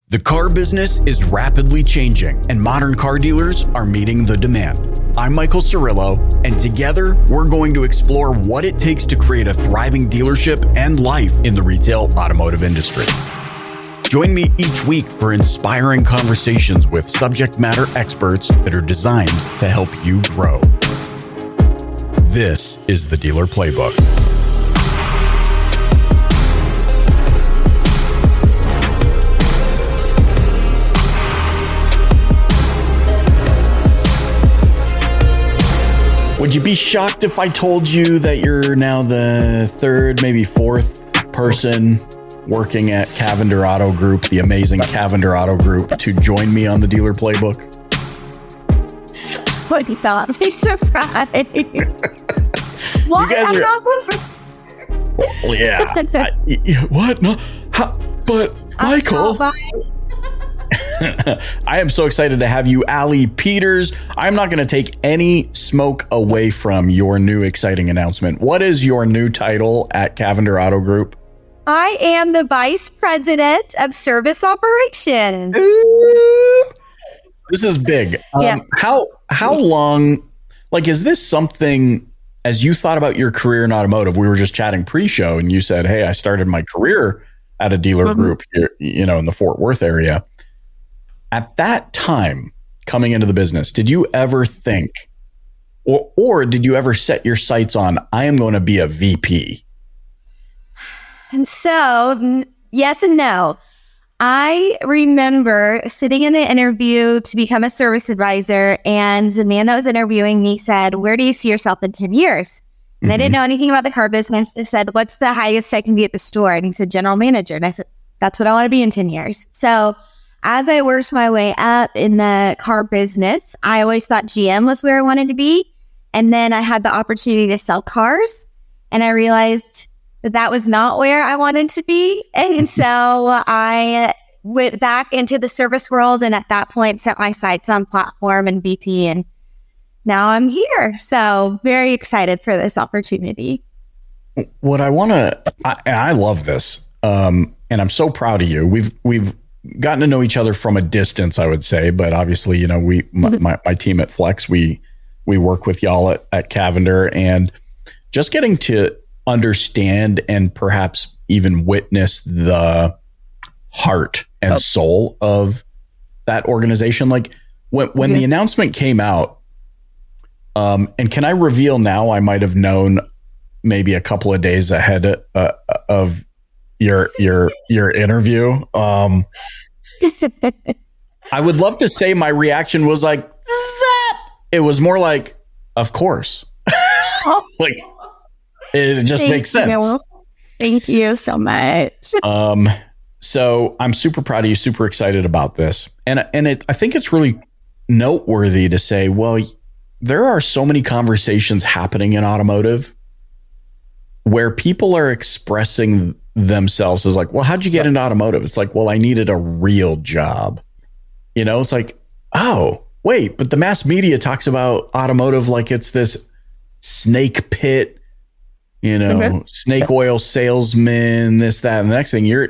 The car business is rapidly changing, and modern car dealers are meeting the demand. I'm Michael Cirillo, and together we're going to explore what it takes to create a thriving dealership and life in the retail automotive industry. Join me each week for inspiring conversations with subject matter experts that are designed to help you grow. This is the Dealer Playbook. Would you be shocked if I told you that you're now the third, maybe fourth person working at Cavender Auto Group, the amazing Cavender Auto Group, to join me on the Dealer Playbook? What you thought? I'm surprised. What? I'm not one for... Well, yeah. What? No. How? But Michael... I am so excited to have you, Allie Peters. I'm not going to take any smoke away from your new exciting announcement. What is your new title at Cavender Auto Group? I am the Vice President of Service Operations. This is big. Yeah. How long, like, is this something, as you thought about your career in automotive, we were just chatting pre-show and you said, hey, I started my career at a dealer group here, in the Fort Worth area. At that time, coming into the business, did you ever think, or did you ever set your sights on, I am going to be a VP? And so, yes and no. I remember sitting in the interview to become a service advisor, and the man that was interviewing me said, where do you see yourself in 10 years? And I didn't know anything about the car business. I said, what's the highest I can be at the store? And he said, general manager. And I said, that's what I want to be in 10 years. So as I worked my way up in the car business, I always thought GM was where I wanted to be. And then I had the opportunity to sell cars, and I realized that was not where I wanted to be. And so I went back into the service world, and at that point set my sights on platform and VP, and now I'm here. So very excited for this opportunity. What I want to, I love this. And I'm so proud of you. We've gotten to know each other from a distance, I would say, but obviously, my team at Flex, we work with y'all at Cavender, and just getting to understand and perhaps even witness the heart and soul of that organization. Like when the announcement came out, and can I reveal now, I might have known maybe a couple of days ahead of your interview. I would love to say my reaction was like, zap! It was more like, of course. Like, it just makes sense. Thank you so much. So I'm super proud of you, super excited about this. And I think it's really noteworthy to say, well, there are so many conversations happening in automotive where people are expressing themselves as like, well, how'd you get into automotive? It's like, well, I needed a real job. It's like, oh, wait, but the mass media talks about automotive like it's this snake pit, snake oil salesman, this, that, and the next thing. You're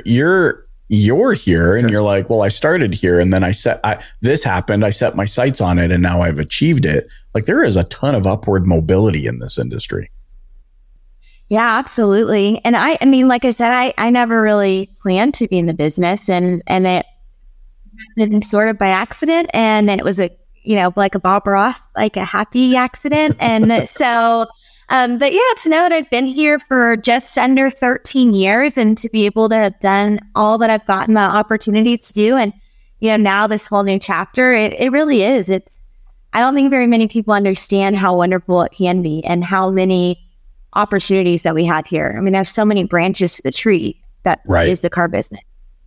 here, and you're like, well, I started here, and then this happened. I set my sights on it, and now I've achieved it. Like, there is a ton of upward mobility in this industry. Yeah, absolutely. And I mean, like I said, I never really planned to be in the business, and it happened sort of by accident. And it was like a Bob Ross, like a happy accident. And so, but yeah, to know that I've been here for just under 13 years, and to be able to have done all that I've gotten the opportunities to do. And, now this whole new chapter, it really is. I don't think very many people understand how wonderful it can be, and how many opportunities that we have here. I mean, there's so many branches to the tree that is the car business.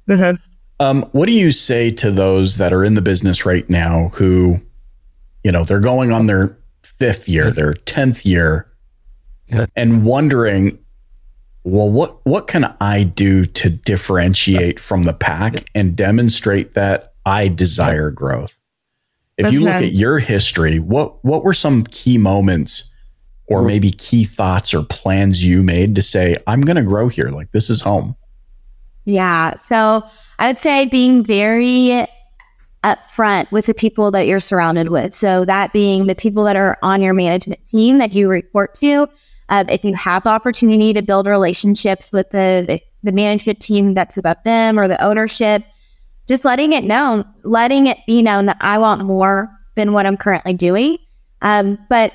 What do you say to those that are in the business right now who, they're going on their 5th year, their 10th year, and wondering, well, what can I do to differentiate from the pack and demonstrate that I desire growth? If you look at your history, what were some key moments or maybe key thoughts or plans you made to say, I'm going to grow here? Like, this is home. Yeah. So I would say being very upfront with the people that you're surrounded with. So that being the people that are on your management team that you report to. If you have the opportunity to build relationships with the management team that's above them or the ownership, just letting it be known that I want more than what I'm currently doing. But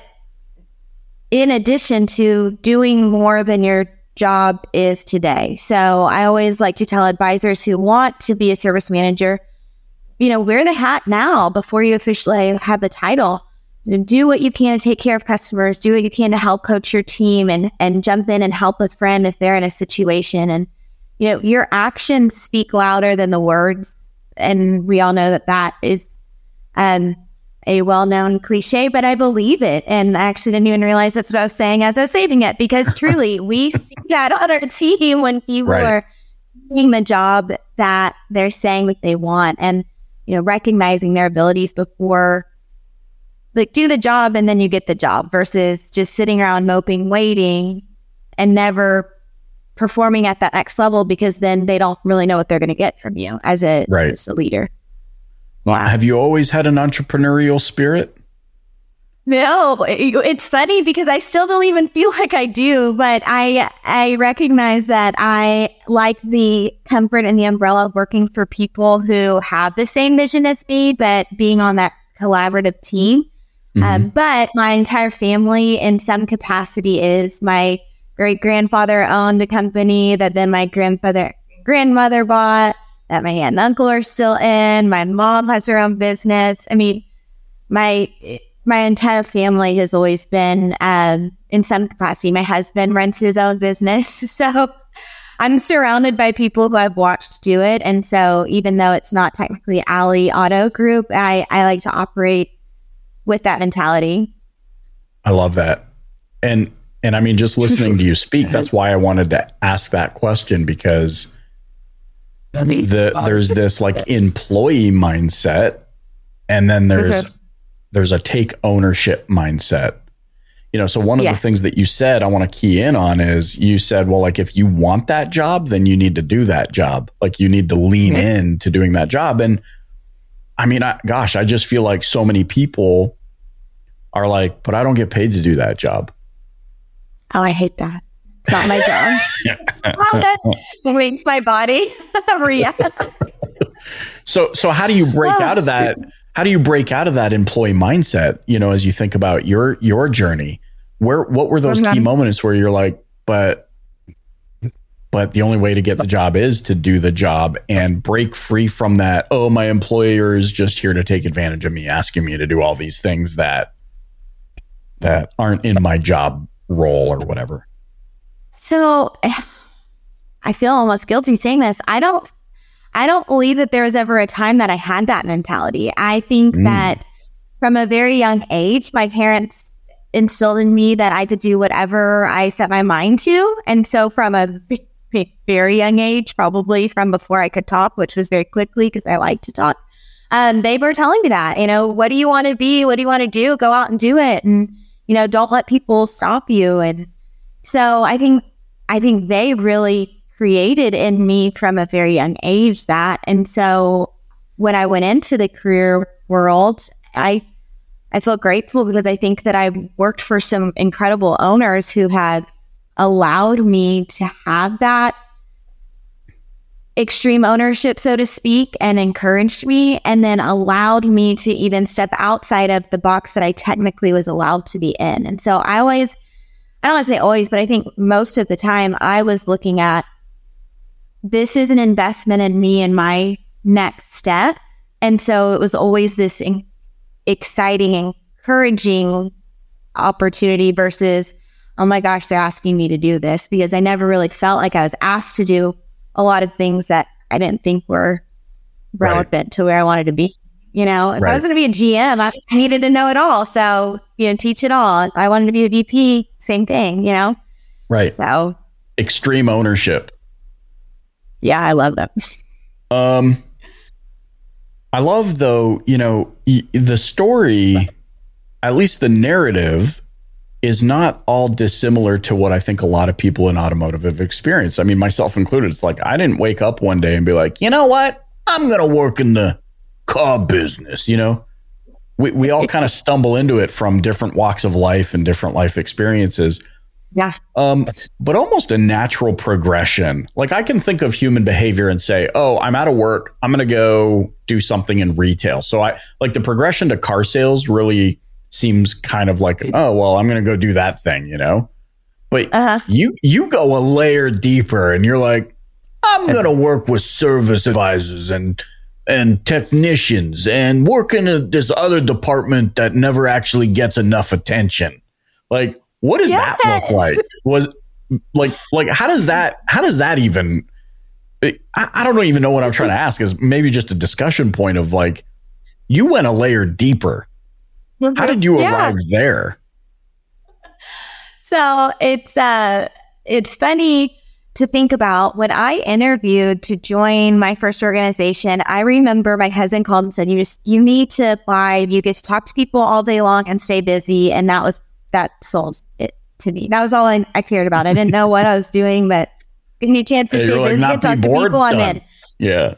in addition to doing more than your job is today. So I always like to tell advisors who want to be a service manager, wear the hat now before you officially have the title. Do what you can to take care of customers, do what you can to help coach your team and jump in and help a friend if they're in a situation. And, your actions speak louder than the words. And we all know that is a well-known cliche, but I believe it. And I actually didn't even realize that's what I was saying as I was saying it, because truly we see that on our team when people are doing the job that they're saying that they want and, recognizing their abilities before do the job and then you get the job versus just sitting around moping, waiting and never performing at that next level because then they don't really know what they're going to get from you as a leader. Wow. Have you always had an entrepreneurial spirit? No, it's funny because I still don't even feel like I do, but I recognize that I like the comfort and the umbrella of working for people who have the same vision as me, but being on that collaborative team. Mm-hmm. But my entire family in some capacity is. My great-grandfather owned a company that then my grandmother bought, that my aunt and uncle are still in. My mom has her own business. I mean, my entire family has always been in some capacity. My husband runs his own business. So I'm surrounded by people who I've watched do it. And so even though it's not technically Alley Auto Group, I like to operate with that mentality. I love that. And I mean, just listening to you speak, that's why I wanted to ask that question, because there's this like employee mindset, and then there's a take ownership mindset. So one of the things that you said I want to key in on is you said, well, like if you want that job, then you need to do that job. Like you need to lean in to doing that job. And I mean, I just feel like so many people are like, but I don't get paid to do that job. Oh, I hate that. It's not my job. It makes my body react. So how do you break out of that? How do you break out of that employee mindset? As you think about your journey, what were those key moments where you're like, but the only way to get the job is to do the job and break free from that? Oh, my employer is just here to take advantage of me, asking me to do all these things that aren't in my job role or whatever. So I feel almost guilty saying this. I don't believe that there was ever a time that I had that mentality. I think that from a very young age, my parents instilled in me that I could do whatever I set my mind to. And so from a very young age, probably from before I could talk, which was very quickly because I like to talk, they were telling me that, what do you want to be? What do you want to do? Go out and do it. And, don't let people stop you. And so I think they really created in me from a very young age that. And so when I went into the career world, I feel grateful because I think that I worked for some incredible owners who have allowed me to have that extreme ownership, so to speak, and encouraged me, and then allowed me to even step outside of the box that I technically was allowed to be in. And so I don't want to say always, but I think most of the time I was looking at, this is an investment in me and my next step. And so it was always this exciting, encouraging opportunity versus, oh my gosh, they're asking me to do this, because I never really felt like I was asked to do a lot of things that I didn't think were relevant to where I wanted to be. If I was going to be a GM, I needed to know it all. So, teach it all. If I wanted to be a VP, same thing, Right. So extreme ownership. Yeah, I love that. I love, though, the story, at least the narrative, is not all dissimilar to what I think a lot of people in automotive have experienced. I mean, myself included. It's like, I didn't wake up one day and be like, you know what? I'm going to work in the car business, you know? We all kind of stumble into it from different walks of life and different life experiences. Yeah. But almost a natural progression. Like I can think of human behavior and say, oh, I'm out of work. I'm going to go do something in retail. So I like the progression to car sales really seems kind of like, oh, well, I'm going to go do that thing, you know? But you go a layer deeper and you're like, I'm going to work with service advisors and technicians and work in this other department that never actually gets enough attention. Like, what does that look like? Was like, how does that even, I don't even know what I'm trying to ask is maybe just a discussion point of like, you went a layer deeper. How did you arrive there? So it's funny to think about when I interviewed to join my first organization. I remember my husband called and said, you need to apply. You get to talk to people all day long and stay busy. And that sold it to me. That was all I cared about. I didn't know what I was doing, but give me a chance to stay busy and talk to people. I'm in. Yeah.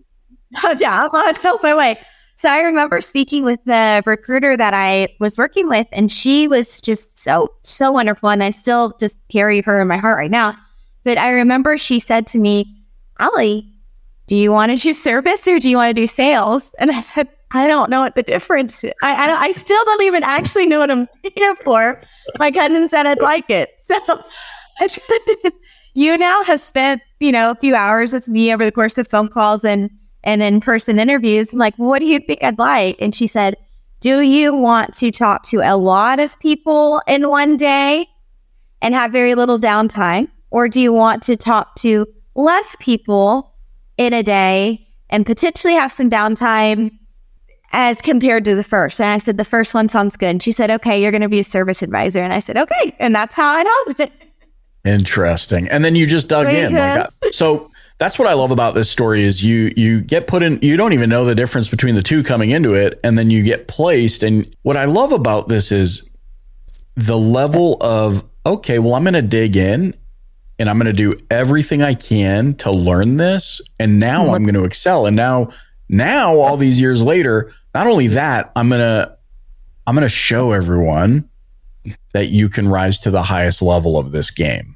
Yeah, I'm on my way. So I remember speaking with the recruiter that I was working with, and she was just so wonderful. And I still just carry her in my heart right now. But I remember she said to me, Allie, do you want to do service or do you want to do sales? And I said, I don't know what the difference is. I still don't even actually know what I'm here for. My cousin said I'd like it. So I said, you now have spent, a few hours with me over the course of phone calls and in-person interviews. I'm like, what do you think I'd like? And she said, do you want to talk to a lot of people in one day and have very little downtime? Or do you want to talk to less people in a day and potentially have some downtime as compared to the first? And I said, the first one sounds good. And she said, okay, you're going to be a service advisor. And I said, okay. And that's how I know it. Interesting. And then you just dug in. So that's what I love about this story is you get put in, you don't even know the difference between the two coming into it. And then you get placed. And what I love about this is the level of, okay, well, I'm going to dig in and I'm going to do everything I can to learn this. And now I'm going to excel. And now all these years later, not only that, I'm going to show everyone that you can rise to the highest level of this game.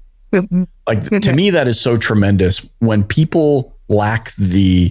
Like to me, that is so tremendous when people lack the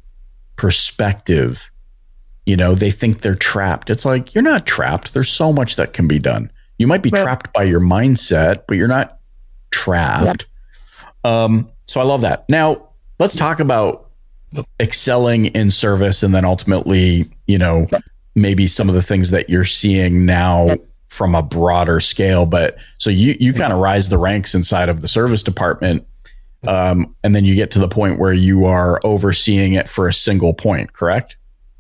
perspective, they think they're trapped. It's like, you're not trapped. There's so much that can be done. You might be trapped by your mindset, but you're not trapped. So I love that. Now let's talk about excelling in service and then ultimately, maybe some of the things that you're seeing now from a broader scale. But so you kind of rise the ranks inside of the service department. And then you get to the point where you are overseeing it for a single point, correct?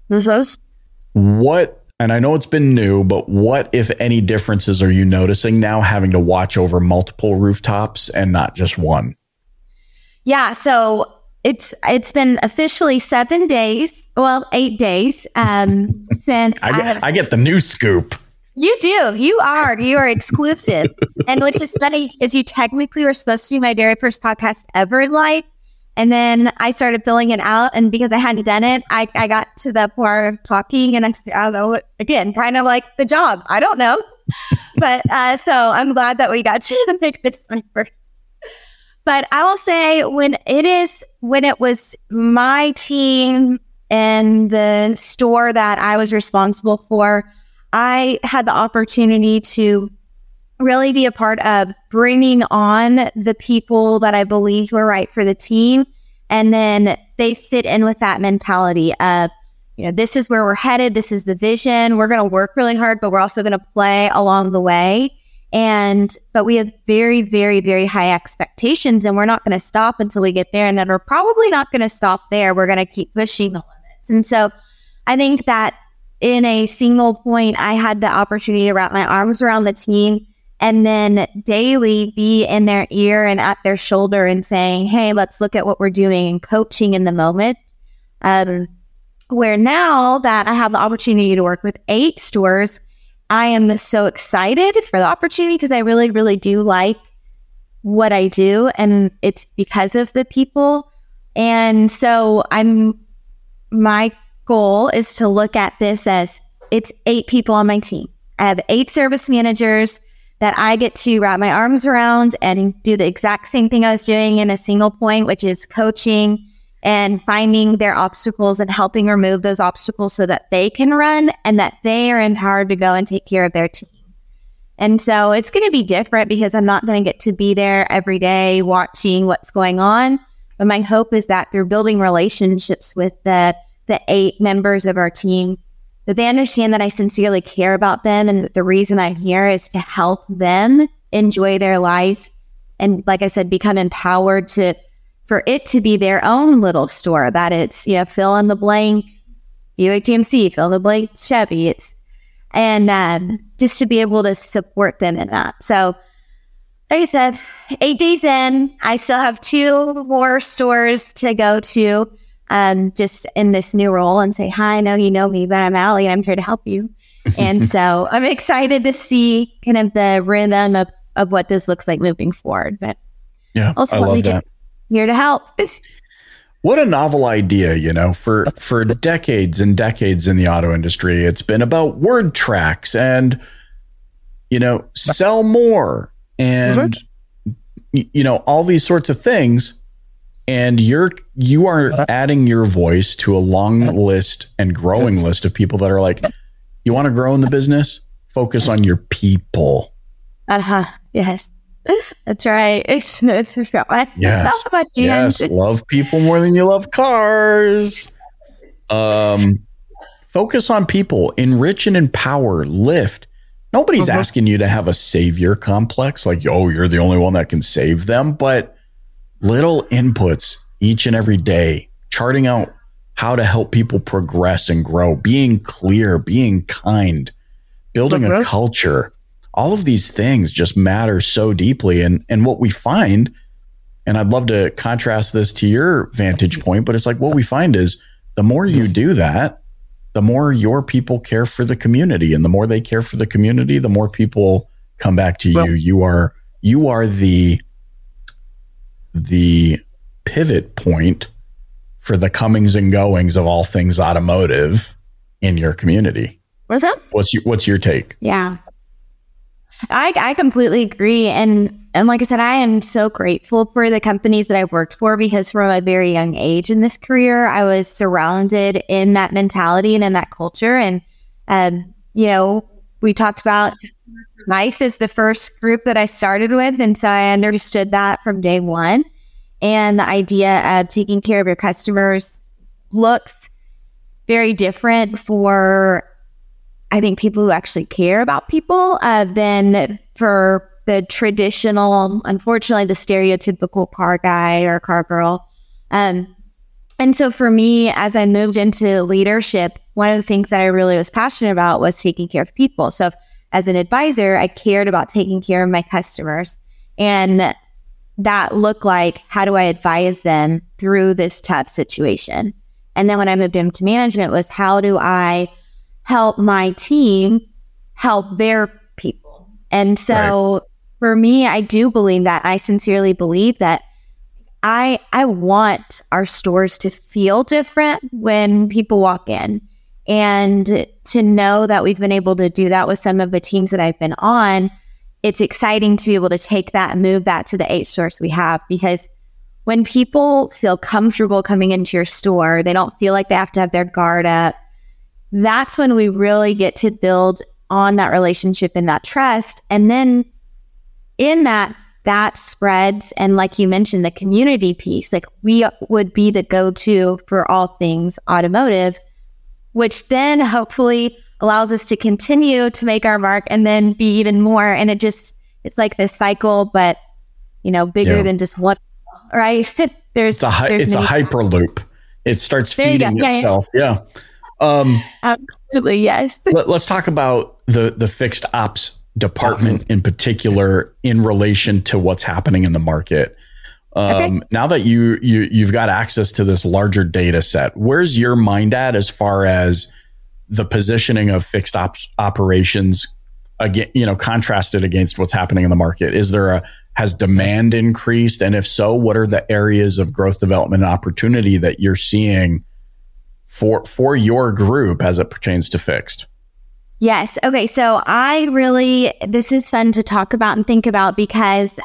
What, and I know it's been new, but what, if any, differences are you noticing now having to watch over multiple rooftops and not just one? Yeah. So it's been officially 7 days. Well, 8 days. Since I get the new scoop. You do. You are exclusive. And which is funny is you technically were supposed to be my very first podcast ever in life. And then I started filling it out. And because I hadn't done it, I got to the part of talking and I don't know, again, kind of like the job. I don't know. But so I'm glad that we got to make this my first. But I will say when it was my team and the store that I was responsible for, I had the opportunity to really be a part of bringing on the people that I believed were right for the team. And then they fit in with that mentality of, this is where we're headed. This is the vision. We're going to work really hard, but we're also going to play along the way. But we have very, very, very high expectations and we're not going to stop until we get there. And then we're probably not going to stop there. We're going to keep pushing the limits. And so I think that in a single point, I had the opportunity to wrap my arms around the team and then daily be in their ear and at their shoulder and saying, hey, let's look at what we're doing and coaching in the moment. Where now that I have the opportunity to work with 8 stores, I am so excited for the opportunity because I really, really do like what I do. And it's because of the people. And so my goal is to look at this as it's 8 people on my team. I have 8 service managers that I get to wrap my arms around and do the exact same thing I was doing in a single point, which is coaching and finding their obstacles and helping remove those obstacles so that they can run and that they are empowered to go and take care of their team. And so it's going to be different because I'm not going to get to be there every day watching what's going on. But my hope is that through building relationships with the 8 members of our team, that they understand that I sincerely care about them and that the reason I'm here is to help them enjoy their life. And like I said, become empowered for it to be their own little store, that it's, fill in the blank Buick GMC, fill in the blank Chevy. And just to be able to support them in that. So like I said, 8 days in, I still have 2 more stores to go to. Just in this new role and say, hi, I know you know me, but I'm Allie and I'm here to help you. And so I'm excited to see kind of the rhythm of what this looks like moving forward. But yeah, ultimately just here to help. What a novel idea, for decades and decades in the auto industry. It's been about word tracks and, sell more and, all these sorts of things. And you are adding your voice to a long list and growing list of people that are like, you want to grow in the business? Focus on your people. Yes. That's right. Yes. Yes. Love people more than you love cars. Focus on people. Enrich and empower. Lift. Nobody's asking you to have a savior complex. Like, oh, you're the only one that can save them. But little inputs each and every day, charting out how to help people progress and grow, being clear, being kind, building a culture. All of these things just matter so deeply. And what we find, and I'd love to contrast this to your vantage point, but it's like what we find is the more you do that, the more your people care for the community. And the more they care for the community, the more people come back to you. You are the pivot point for the comings and goings of all things automotive in your community. What's up? What's your take? Yeah, I completely agree. And like I said, I am so grateful for the companies that I've worked for because from a very young age in this career, I was surrounded in that mentality and in that culture. And, we talked about life is the first group that I started with. And so I understood that from day one. And the idea of taking care of your customers looks very different for, I think, people who actually care about people than for the traditional, unfortunately, the stereotypical car guy or car girl. And so for me, as I moved into leadership, one of the things that I really was passionate about was taking care of people. So as an advisor, I cared about taking care of my customers. And that looked like, how do I advise them through this tough situation? And then when I moved into management was, how do I help my team help their people? And so for me, I do believe that. I sincerely believe that I want our stores to feel different when people walk in, and to know that we've been able to do that with some of the teams that I've been on. It's exciting to be able to take that and move that to the 8 stores we have, because when people feel comfortable coming into your store, they don't feel like they have to have their guard up. That's when we really get to build on that relationship and that trust. And then in that spreads. And like you mentioned, the community piece, like we would be the go-to for all things automotive, which then hopefully allows us to continue to make our mark and then be even more. And it's like this cycle, but bigger than just one, right? It's a hyperloop. It starts feeding itself. Yeah. Absolutely. Yes. Let's talk about the fixed ops department in particular in relation to what's happening in the market. Now that you've got access to this larger data set, where's your mind at as far as the positioning of fixed ops operations again, contrasted against what's happening in the market? Has demand increased? And if so, what are the areas of growth, development, and opportunity that you're seeing for your group as it pertains to fixed? Yes. Okay. So this is fun to talk about and think about because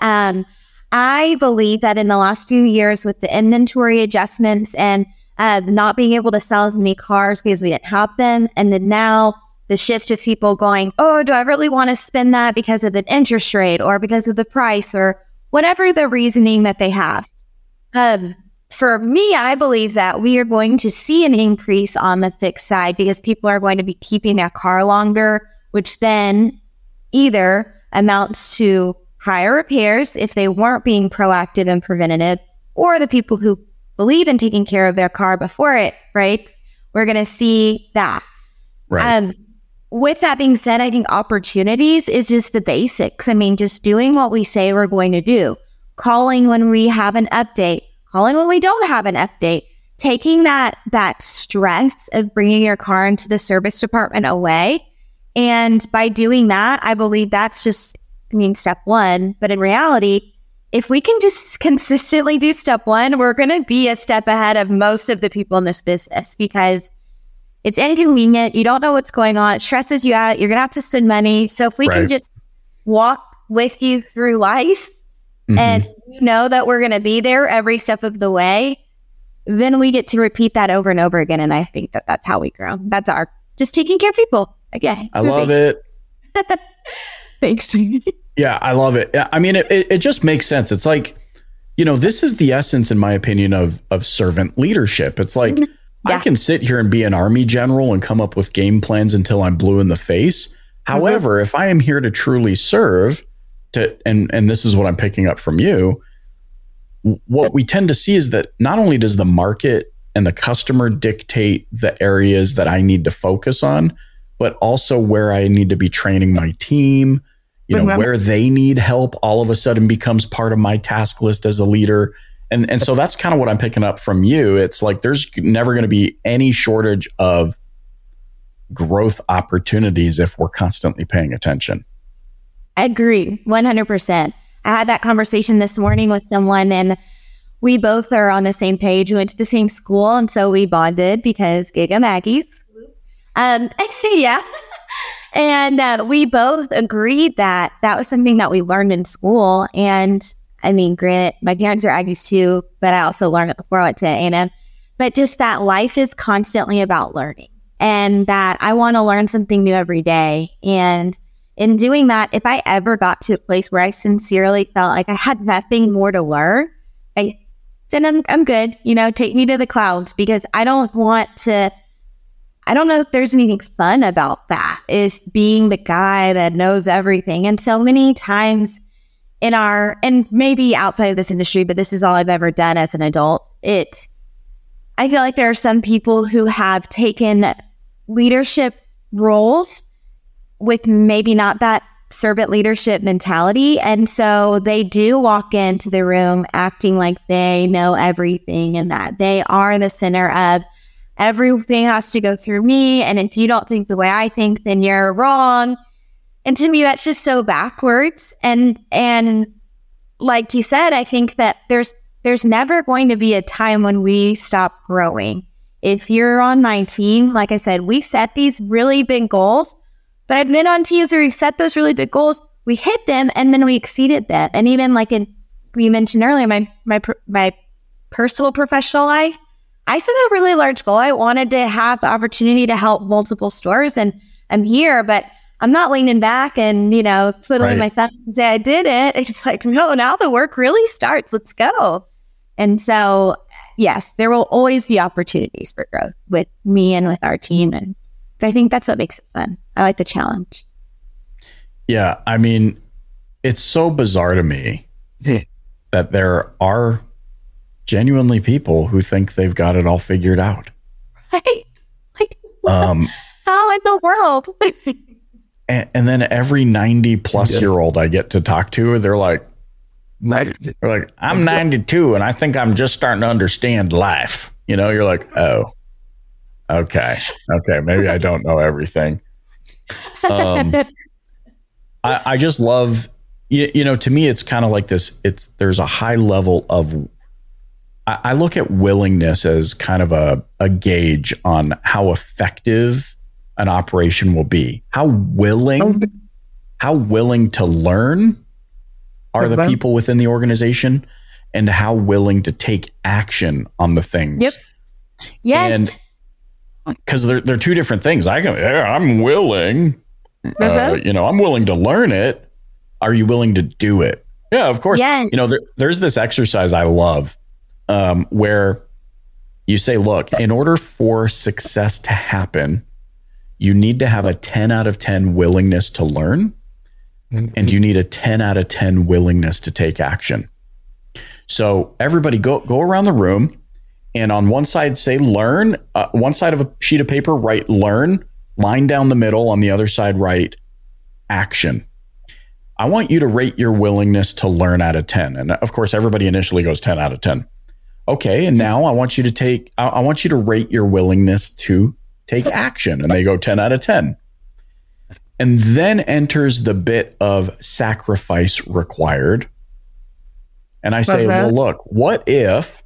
I believe that in the last few years with the inventory adjustments and not being able to sell as many cars because we didn't have them, and then now the shift of people going, oh, do I really want to spend that because of the interest rate or because of the price or whatever the reasoning that they have. For me, I believe that we are going to see an increase on the fixed side because people are going to be keeping their car longer, which then either amounts to higher repairs if they weren't being proactive and preventative, or the people who believe in taking care of their car before it breaks, we're going to see that. Right. With that being said, I think opportunities is just the basics. I mean, just doing what we say we're going to do, calling when we have an update, calling when we don't have an update, taking that stress of bringing your car into the service department away. And by doing that, I believe that's just, step one. But in reality, if we can just consistently do step one, we're going to be a step ahead of most of the people in this business because it's inconvenient. You don't know what's going on. It stresses you out. You're going to have to spend money. So if we can just walk with you through life and you know that we're going to be there every step of the way, then we get to repeat that over and over again. And I think that that's how we grow. That's just taking care of people. Again. I love it. Thanks. Yeah, I love it. I mean, it just makes sense. It's like, this is the essence, in my opinion, of servant leadership. It's like, I can sit here and be an army general and come up with game plans until I'm blue in the face. However, if I am here to truly serve, and this is what I'm picking up from you, what we tend to see is that not only does the market and the customer dictate the areas that I need to focus on, but also where I need to be training my team, where they need help all of a sudden becomes part of my task list as a leader. And so that's kind of what I'm picking up from you. It's like there's never going to be any shortage of growth opportunities if we're constantly paying attention. I agree, 100%. I had that conversation this morning with someone and we both are on the same page. We went to the same school and so we bonded because Giga Aggies. Yeah. And we both agreed that was something that we learned in school. And granted, my parents are Aggies too, but I also learned it before I went to A&M. But just that life is constantly about learning and that I want to learn something new every day. And in doing that, if I ever got to a place where I sincerely felt like I had nothing more to learn, then I'm good. Take me to the clouds because I don't know if there's anything fun about that, is being the guy that knows everything. And so many times and maybe outside of this industry, but this is all I've ever done as an adult, I feel like there are some people who have taken leadership roles with maybe not that servant leadership mentality. And so they do walk into the room acting like they know everything and that they are the center of everything has to go through me. And if you don't think the way I think, then you're wrong. And to me, that's just so backwards. And like you said, I think that there's never going to be a time when we stop growing. If you're on my team, like I said, we set these really big goals, but I've been on teams where we've set those really big goals, we hit them, and then we exceeded them. And even like we mentioned earlier, my personal professional life, I set a really large goal. I wanted to have the opportunity to help multiple stores, and I'm here, but I'm not leaning back and, twiddling my thumbs and say I did it. It's like, no, now the work really starts. Let's go. And so, yes, there will always be opportunities for growth with me and with our team. But I think that's what makes it fun. I like the challenge. Yeah. It's so bizarre to me that there are genuinely people who think they've got it all figured out. Right. Like, how in the world? and then every 90 plus year old I get to talk to, they're like, I'm 92 and I think I'm just starting to understand life. You're like, oh, okay. Maybe I don't know everything. I just love, to me, it's kind of like this. There's a high level of, I look at willingness as kind of a gauge on how effective an operation will be. How willing to learn are the people within the organization, and how willing to take action on the things. Yep. Yes. And because they're two different things. I'm willing, I'm willing to learn it. Are you willing to do it? Yeah, of course. Yes. There's this exercise I love where you say, look, in order for success to happen, you need to have a 10 out of 10 willingness to learn, and you need a 10 out of 10 willingness to take action. So everybody go around the room, and on one side say learn, one side of a sheet of paper write learn, line down the middle, on the other side write action. I want you to rate your willingness to learn out of 10. And of course, everybody initially goes 10 out of 10. Okay, and now I want you to rate your willingness to take action. And they go 10 out of 10. And then enters the bit of sacrifice required. And I say, well, look, what if,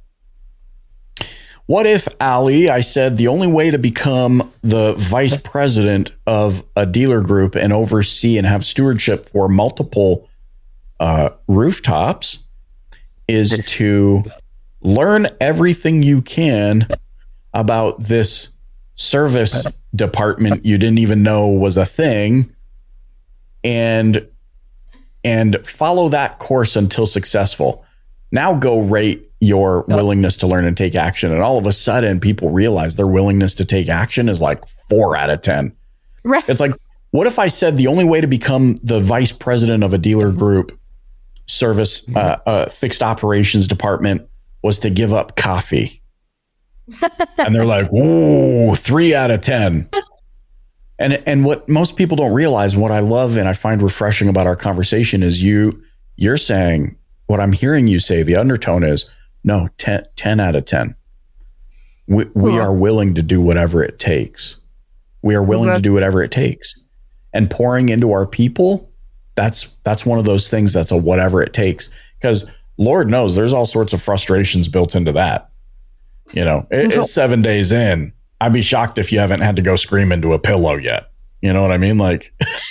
Allie, I said the only way to become the vice president of a dealer group and oversee and have stewardship for multiple rooftops is to learn everything you can about this service department you didn't even know was a thing, and follow that course until successful. Now go rate your willingness to learn and take action. And all of a sudden people realize their willingness to take action is like 4 out of 10. Right. It's like, what if I said the only way to become the vice president of a dealer group service, fixed operations department was to give up coffee? And they're like, whoa, 3 out of 10. And what most people don't realize, what I love and I find refreshing about our conversation is you're saying, what I'm hearing you say, the undertone is, no, 10 out of 10. We are willing to do whatever it takes. We are willing to do whatever it takes. And pouring into our people, that's one of those things that's a whatever it takes. Because Lord knows there's all sorts of frustrations built into that. It's 7 days in. I'd be shocked if you haven't had to go scream into a pillow yet. You know what I mean? Like,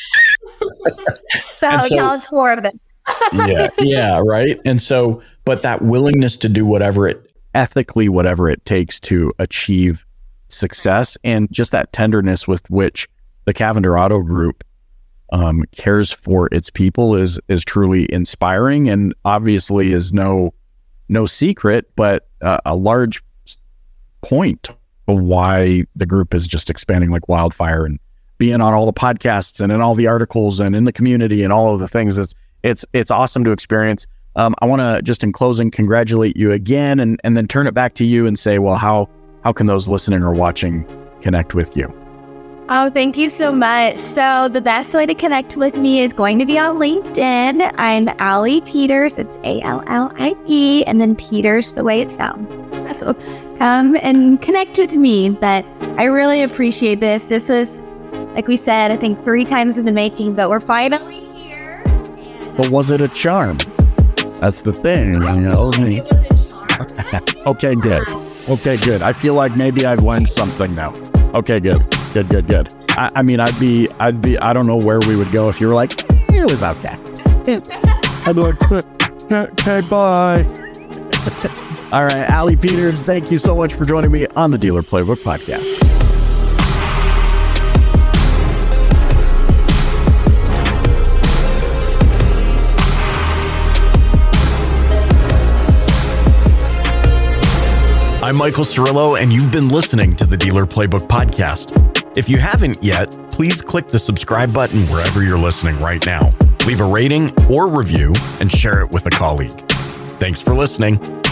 tell us more of it. yeah, right. And so, but that willingness to do whatever it takes to achieve success, and just that tenderness with which the Cavender Auto Group cares for its people is truly inspiring, and obviously is no secret, but a large point of why the group is just expanding like wildfire and being on all the podcasts and in all the articles and in the community and all of the things. It's awesome to experience. I want to just in closing congratulate you again, and then turn it back to you and say, well, how can those listening or watching connect with you? Oh, thank you so much. So the best way to connect with me is going to be on LinkedIn. I'm Allie Peters. It's ALLIE, and then Peters the way it sounds. So come and connect with me. But I really appreciate this. This was, like we said, I think 3 times in the making, but we're finally here. But was it a charm? That's the thing. Okay, good. I feel like maybe I've learned something now. Okay, good. I mean, I'd be, I don't know where we would go if you were like, it was okay. I'd be like, okay, bye. All right, Allie Peters, thank you so much for joining me on the Dealer Playbook Podcast. I'm Michael Cirillo, and you've been listening to the Dealer Playbook Podcast. If you haven't yet, please click the subscribe button wherever you're listening right now. Leave a rating or review and share it with a colleague. Thanks for listening.